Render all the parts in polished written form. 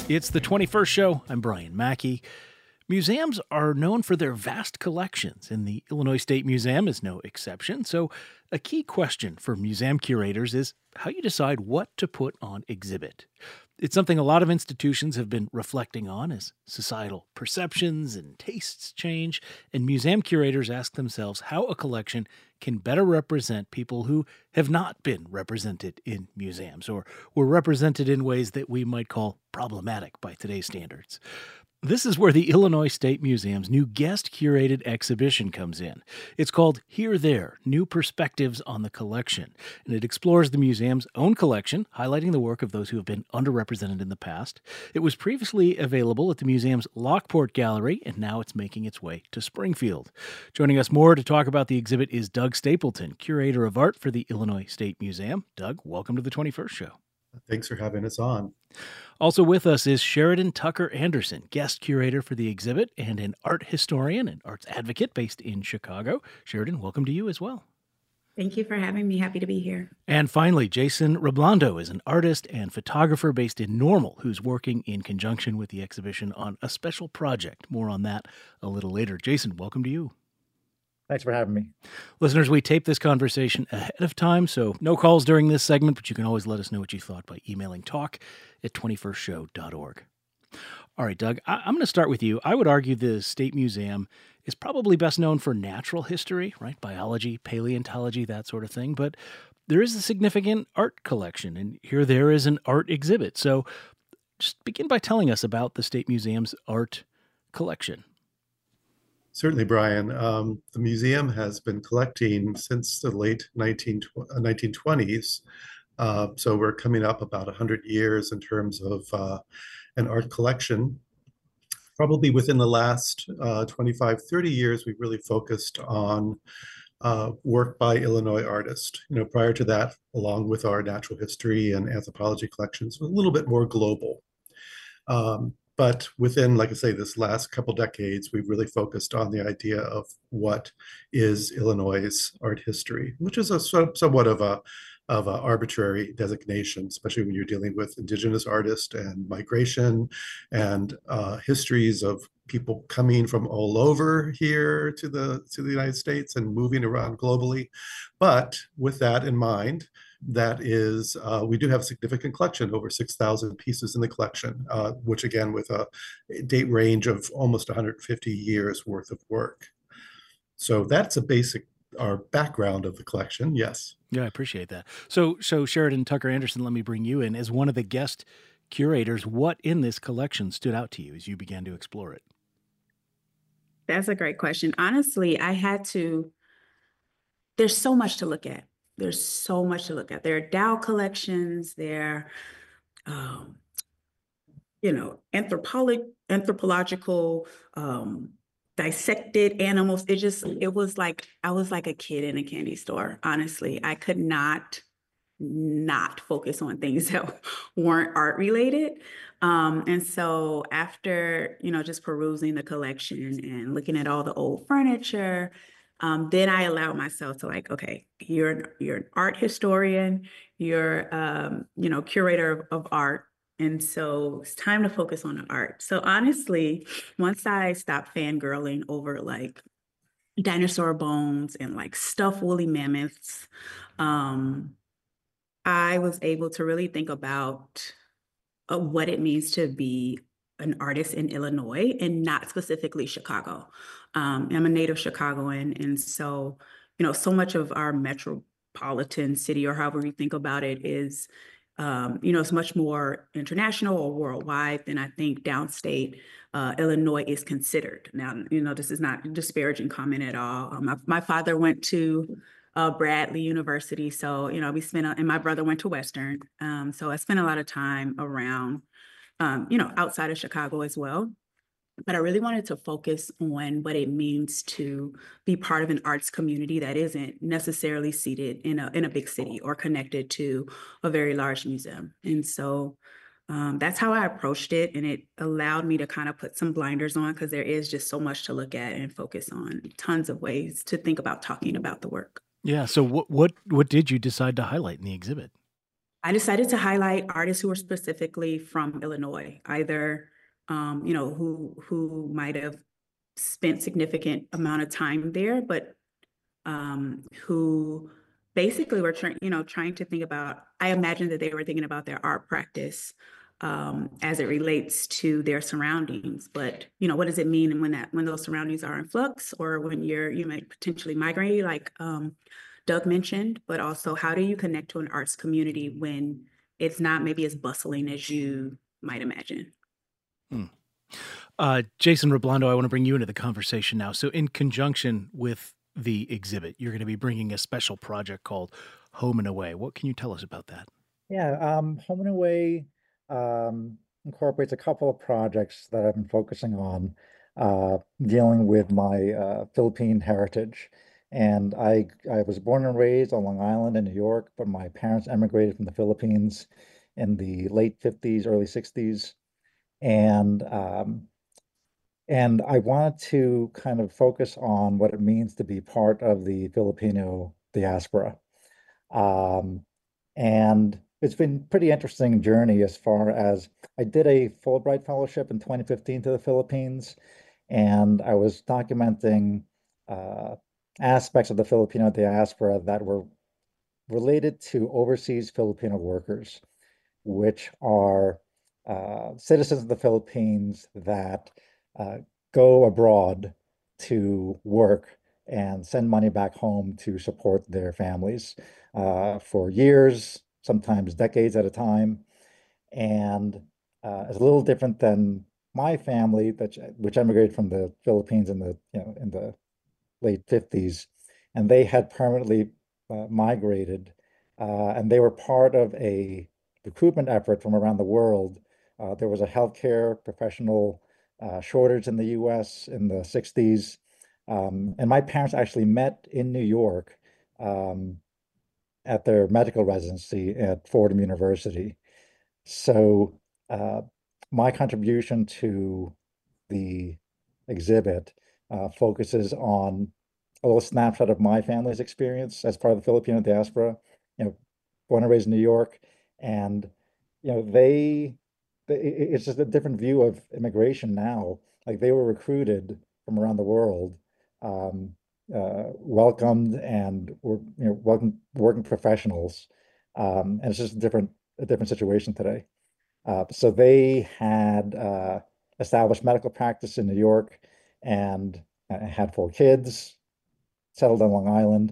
It's the 21st show. I'm Brian Mackey. Museums are known for their vast collections, and the Illinois State Museum is no exception. So, a key question for museum curators is how you decide what to put on exhibit. It's something a lot of institutions have been reflecting on as societal perceptions and tastes change, and museum curators ask themselves how a collection can better represent people who have not been represented in museums or were represented in ways that we might call problematic by today's standards. This is where the Illinois State Museum's new guest-curated exhibition comes in. It's called Here There, New Perspectives on the Collection, and it explores the museum's own collection, highlighting the work of those who have been underrepresented in the past. It was previously available at the museum's Lockport Gallery, and now it's making its way to Springfield. Joining us more to talk about the exhibit is Doug Stapleton, Curator of Art for the Illinois State Museum. Doug, welcome to the 21st show. Thanks for having us on. Also with us is Sheridan Tucker Anderson, guest curator for the exhibit and an art historian and arts advocate based in Chicago. Sheridan, welcome to you as well. Thank you for having me. Happy to be here. And finally, Jason Reblando is an artist and photographer based in Normal, who's working in conjunction with the exhibition on a special project. More on that a little later. Jason, welcome to you. Thanks for having me. Listeners, we taped this conversation ahead of time, so no calls during this segment, but you can always let us know what you thought by emailing talk@21stshow.org. All right, Doug, I'm going to start with you. I would argue the State Museum is probably best known for natural history, right? Biology, paleontology, that sort of thing. But there is a significant art collection, and here there is an art exhibit. So just begin by telling us about the State Museum's art collection. Certainly, Brian. The museum has been collecting since the late 1920s. So we're coming up about 100 years in terms of an art collection. Probably within the last 25, 30 years, we've really focused on work by Illinois artists. Prior to that, along with our natural history and anthropology collections, was a little bit more global. But within, like I say, this last couple decades, we've really focused on the idea of what is Illinois' art history, which is somewhat of a arbitrary designation, especially when you're dealing with indigenous artists and migration and histories of people coming from all over here to the United States and moving around globally. But with that in mind, that is, we do have a significant collection, over 6,000 pieces in the collection, which again, with a date range of almost 150 years worth of work. So that's our background of the collection, yes. Yeah, I appreciate that. So Sheridan Tucker Anderson, let me bring you in. As one of the guest curators, what in this collection stood out to you as you began to explore it? That's a great question. Honestly, there's so much to look at. There's so much to look at. There are Dow collections, there are, anthropological, dissected animals. It was like, I was like a kid in a candy store. Honestly, I could not focus on things that weren't art related. And so after, just perusing the collection and looking at all the old furniture, then I allowed myself to okay, you're an art historian, you're, curator of art. And so it's time to focus on the art. So honestly, once I stopped fangirling over dinosaur bones and stuffed woolly mammoths, I was able to really think about what it means to be an artist in Illinois and not specifically Chicago. I'm a native Chicagoan. And so, so much of our metropolitan city, or however we think about it, is, it's much more international or worldwide than I think downstate Illinois is considered. Now, this is not a disparaging comment at all. My father went to Bradley University. So, and my brother went to Western. So I spent a lot of time around outside of Chicago as well. But I really wanted to focus on what it means to be part of an arts community that isn't necessarily seated in a big city or connected to a very large museum. And so that's how I approached it. And it allowed me to kind of put some blinders on, because there is just so much to look at and focus on, tons of ways to think about talking about the work. Yeah. So what did you decide to highlight in the exhibit? I decided to highlight artists who are specifically from Illinois, either who might have spent significant amount of time there, but who basically were trying to think about, I imagine that they were thinking about their art practice as it relates to their surroundings. But, what does it mean when those surroundings are in flux, or when you might potentially migrate, like Doug mentioned, but also how do you connect to an arts community when it's not maybe as bustling as you might imagine? Jason Reblando, I want to bring you into the conversation now. So in conjunction with the exhibit, you're going to be bringing a special project called Home and Away. What can you tell us about that? Yeah, Home and Away incorporates a couple of projects that I've been focusing on dealing with my Philippine heritage. And I was born and raised on Long Island in New York, but my parents emigrated from the Philippines in the late 50s, early 60s. And I wanted to kind of focus on what it means to be part of the Filipino diaspora. Um, and it's been pretty interesting journey as far as I did a Fulbright fellowship in 2015 to the Philippines, and I was documenting uh, aspects of the Filipino diaspora that were related to overseas Filipino workers, which are citizens of the Philippines that uh, go abroad to work and send money back home to support their families for years, sometimes decades at a time. And it's a little different than my family, which emigrated from the Philippines in the late 50s, and they had permanently migrated, and they were part of a recruitment effort from around the world. There was a healthcare professional shortage in the US in the 60s. And my parents actually met in New York um, at their medical residency at Fordham University. So my contribution to the exhibit focuses on a little snapshot of my family's experience as part of the Filipino diaspora, you know, born and raised in New York. And, it's just a different view of immigration now. Like they were recruited from around the world, um, welcomed and were, welcome working professionals. And it's just a different situation today. So they had established medical practice in New York and had 4 kids, settled on Long Island,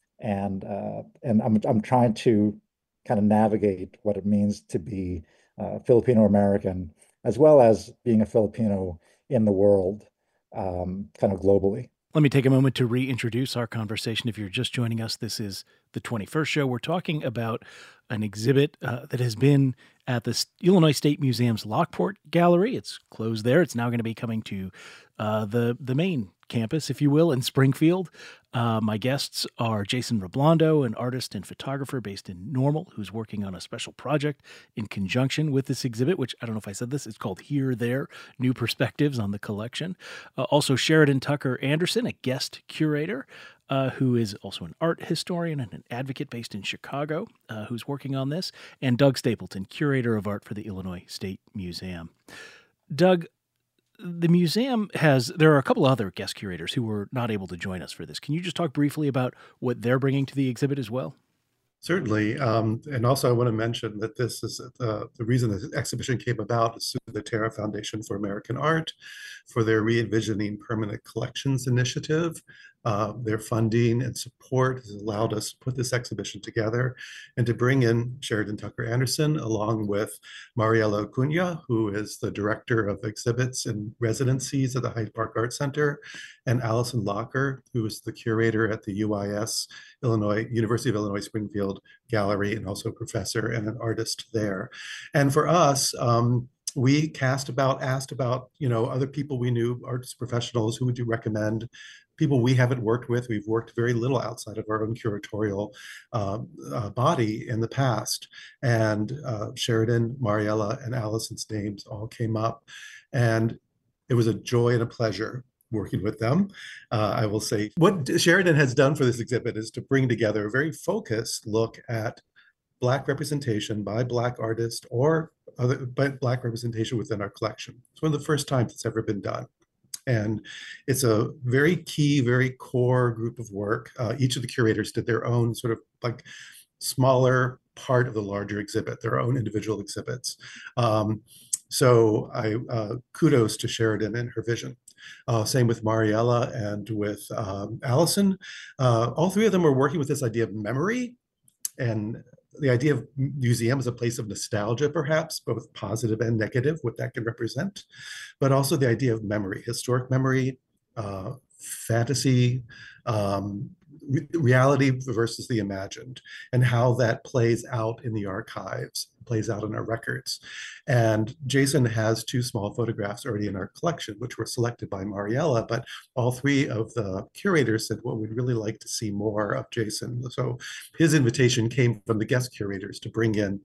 and I'm trying to kind of navigate what it means to be Filipino American, as well as being a Filipino in the world, kind of globally. Let me take a moment to reintroduce our conversation. If you're just joining us, this is the 21st show. We're talking about an exhibit that has been at the Illinois State Museum's Lockport Gallery. It's closed there. It's now going to be coming to the main campus, if you will, in Springfield. My guests are Jason Reblando, an artist and photographer based in Normal, who's working on a special project in conjunction with this exhibit, which I don't know if I said this, it's called Here, There, New Perspectives on the Collection. Also, Sheridan Tucker Anderson, a guest curator, who is also an art historian and an advocate based in Chicago, who's working on this, and Doug Stapleton, curator of art for the Illinois State Museum. Doug, the museum there are a couple other guest curators who were not able to join us for this. Can you just talk briefly about what they're bringing to the exhibit as well? Certainly. And also, I want to mention that this is the reason this exhibition came about is through the Terra Foundation for American Art for their Re-envisioning Permanent Collections initiative. Their funding and support has allowed us to put this exhibition together and to bring in Sheridan Tucker Anderson, along with Mariela Cunha, who is the director of exhibits and residencies at the Hyde Park Art Center, and Allison Locker, who is the curator at the UIS, University of Illinois Springfield Gallery, and also a professor and an artist there. And for us, we asked about, other people we knew, artist professionals, who would you recommend? People we haven't worked with. We've worked very little outside of our own curatorial body in the past. And Sheridan, Mariela, and Allison's names all came up. And it was a joy and a pleasure working with them. I will say what Sheridan has done for this exhibit is to bring together a very focused look at Black representation by Black artists or but Black representation within our collection. It's one of the first times it's ever been done. And it's a very key, very core group of work. Each of the curators did their own sort of like smaller part of the larger exhibit, their own individual exhibits. So I kudos to Sheridan and her vision. Same with Mariella and with Allison. All three of them are working with this idea of memory and the idea of museum as a place of nostalgia, perhaps, both positive and negative, what that can represent, but also the idea of memory, historic memory, fantasy, reality versus the imagined, and how that plays out in the archives, plays out in our records. And Jason has 2 small photographs already in our collection, which were selected by Mariella, but all 3 of the curators said, well, we'd really like to see more of Jason. So his invitation came from the guest curators to bring in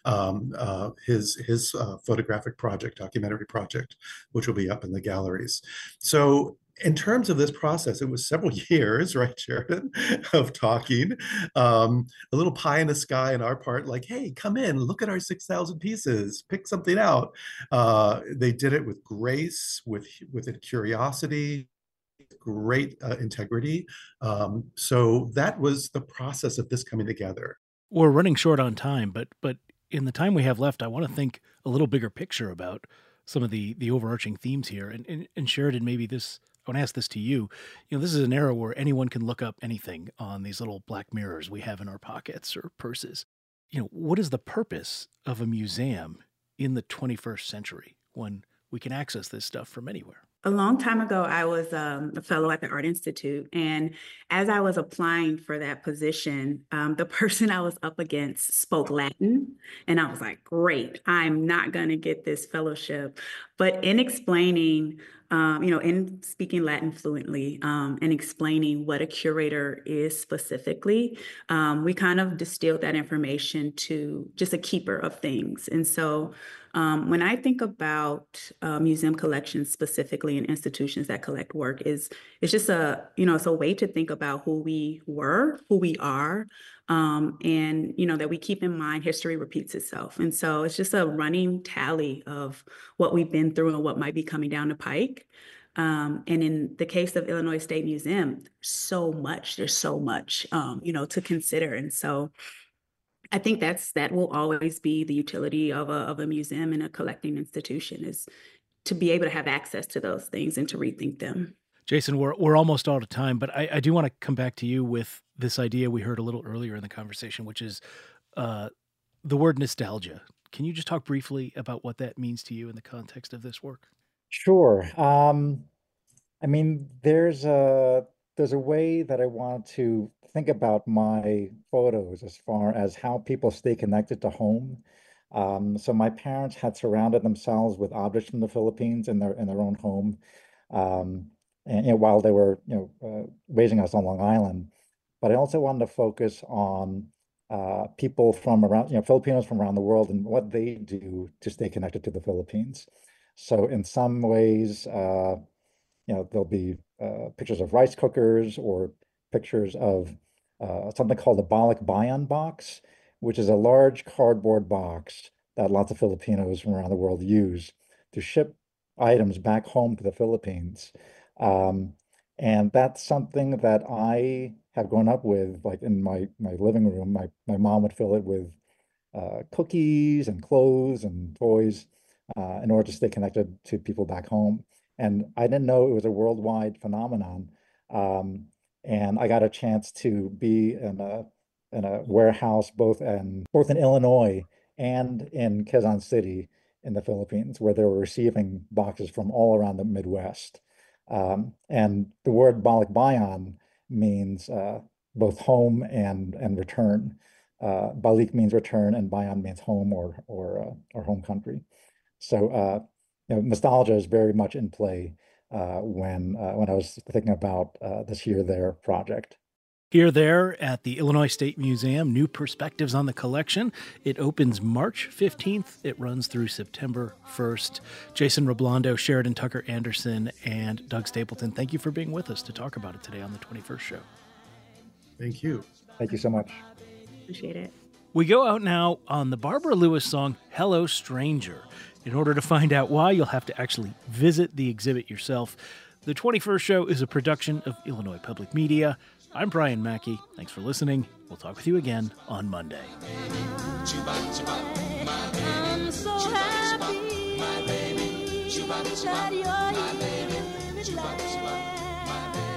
his photographic project, documentary project, which will be up in the galleries. So in terms of this process, it was several years, right, Sheridan, of talking, a little pie in the sky on our part, like, hey, come in, look at our 6,000 pieces, pick something out. They did it with grace, with a curiosity, great integrity. So that was the process of this coming together. We're running short on time, but in the time we have left, I want to think a little bigger picture about some of the overarching themes here. And Sheridan, maybe this, I want to ask this to you. You know, this is an era where anyone can look up anything on these little black mirrors we have in our pockets or purses. You know, what is the purpose of a museum in the 21st century when we can access this stuff from anywhere? A long time ago, I was a fellow at the Art Institute. And as I was applying for that position, the person I was up against spoke Latin. And I was like, great, I'm not going to get this fellowship. But in explaining, in speaking Latin fluently and explaining what a curator is specifically, we kind of distilled that information to just a keeper of things. And so when I think about museum collections specifically and institutions that collect work, it's just it's a way to think about who we were, who we are, and that we keep in mind history repeats itself. And so it's just a running tally of what we've been through and what might be coming down the pike. And in the case of Illinois State Museum, there's so much, to consider. And so I think that will always be the utility of a museum and a collecting institution, is to be able to have access to those things and to rethink them. Jason, we're almost out of time, but I do want to come back to you with this idea we heard a little earlier in the conversation, which is the word nostalgia. Can you just talk briefly about what that means to you in the context of this work? Sure. I mean, there's a way that I want to think about my photos as far as how people stay connected to home. So my parents had surrounded themselves with objects from the Philippines in their own home, and while they were raising us on Long Island. But I also wanted to focus on people from around, Filipinos from around the world and what they do to stay connected to the Philippines. So in some ways, there'll be pictures of rice cookers or pictures of something called a balik bayan box, which is a large cardboard box that lots of Filipinos from around the world use to ship items back home to the Philippines. And that's something that I have grown up with, like in my living room. My mom would fill it with cookies and clothes and toys in order to stay connected to people back home. And I didn't know it was a worldwide phenomenon. And I got a chance to be in a warehouse both in Illinois and in Quezon City in the Philippines, where they were receiving boxes from all around the Midwest. And the word balik bayan means both home and return. Balik means return, and bayan means home or home country. So nostalgia is very much in play when I was thinking about this Here There project. Here There at the Illinois State Museum, New Perspectives on the Collection. It opens March 15th. It runs through September 1st. Jason Reblando, Sheridan Tucker Anderson, and Doug Stapleton, thank you for being with us to talk about it today on the 21st Show. Thank you. Thank you so much. Appreciate it. We go out now on the Barbara Lewis song, Hello Stranger. In order to find out why, you'll have to actually visit the exhibit yourself. The 21st Show is a production of Illinois Public Media. I'm Brian Mackey. Thanks for listening. We'll talk with you again on Monday. I'm so happy that you're here with me.